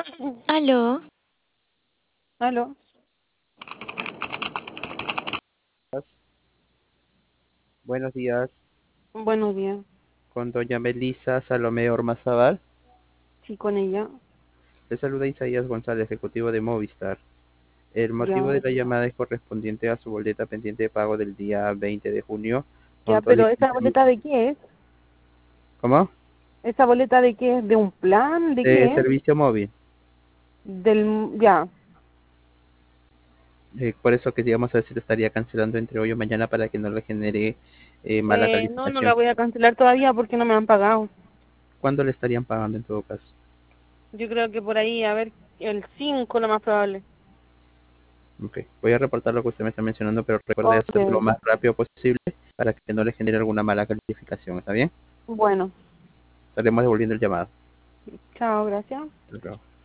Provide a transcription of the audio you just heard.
Aló, Aló, Buenos días, buenos días. con doña Melissa Salomé Ormazábal. Sí, con ella. Le saluda Isaías González, ejecutivo de Movistar. El motivo Ya, de la llamada es correspondiente a su boleta pendiente de pago del día 20 de junio, ya, monto pero de ¿esa 15.000. boleta de qué es? ¿Cómo? ¿Esa boleta de qué es? ¿De un plan? ¿De De qué es? servicio móvil. Ya. Por eso queríamos saber si lo estaría cancelando entre hoy o mañana para que no le genere mala No la calificación. voy a cancelar todavía porque no me han pagado. ¿Cuándo le estarían pagando en todo caso? Yo creo que por ahí, a ver, el 5 lo más probable. Ok, voy a reportar lo que usted me está mencionando, pero recuerde Ok, hacerlo lo más rápido posible para que no le genere alguna mala calificación. ¿Está bien? bueno. Estaremos devolviendo el llamado. Chao, gracias. Chao, chao.